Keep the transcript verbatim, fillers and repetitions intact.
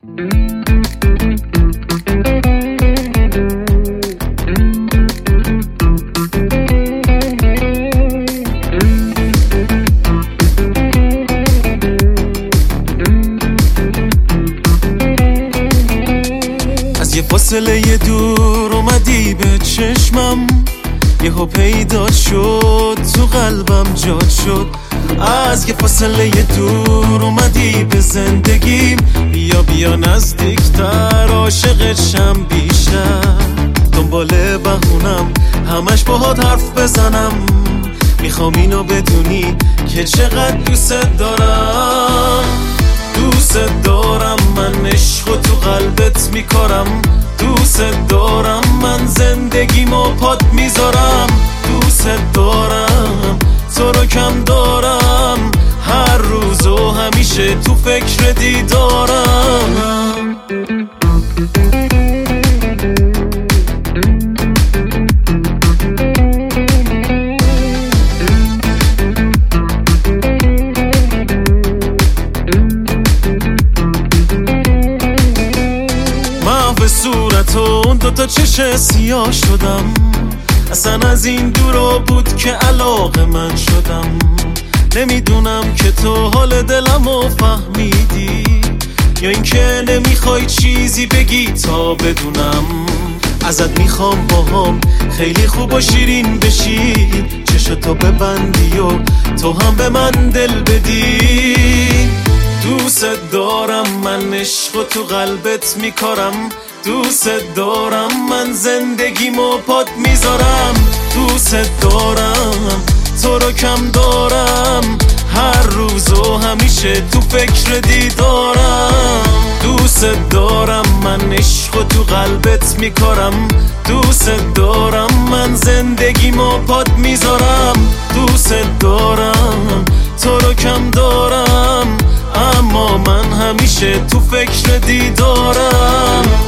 از یه فاصله یه دور اومدی به چشمم، یهو پیدا شد تو قلبم جات شد. از یه فاصله یه دور اومدی به زندگیم، بیا بیا نزدیکتر عاشقشم بیشتر. دنبال بهونم همش باهات حرف بزنم، میخوام اینو بدونی که چقدر دوست دارم. دوست دارم من عشقو تو قلبت میکارم، دوست دارم من زندگیمو پات میذارم. دوست دارم تو رو کم دارم، هر روز و همیشه تو فکر دیدارم. محو صورت و اون دوتا چش سیاه شدم، اصلا از این دورا بود که علاقه من شدم. نمیدونم که تو حال دلمو فهمیدی یا اینکه نمیخوای چیزی بگی تا بدونم. ازت میخوام باهام خیلی خوب و شیرین بشی، چشتو ببندی و تو هم به من دل بدی. دوست دارم من عشقو تو قلبت میکارم، دوست دارم من زندگیمو پات میذارم. دوست دارم تو رو کم دارم، هر روز و همیشه تو فکر دیدارم. دوست دارم من عشقو تو قلبت میکارم، دوست دارم من زندگیمو پات میذارم. دوست دارم تو رو کم دارم، اما من همیشه تو فکر دیدارم.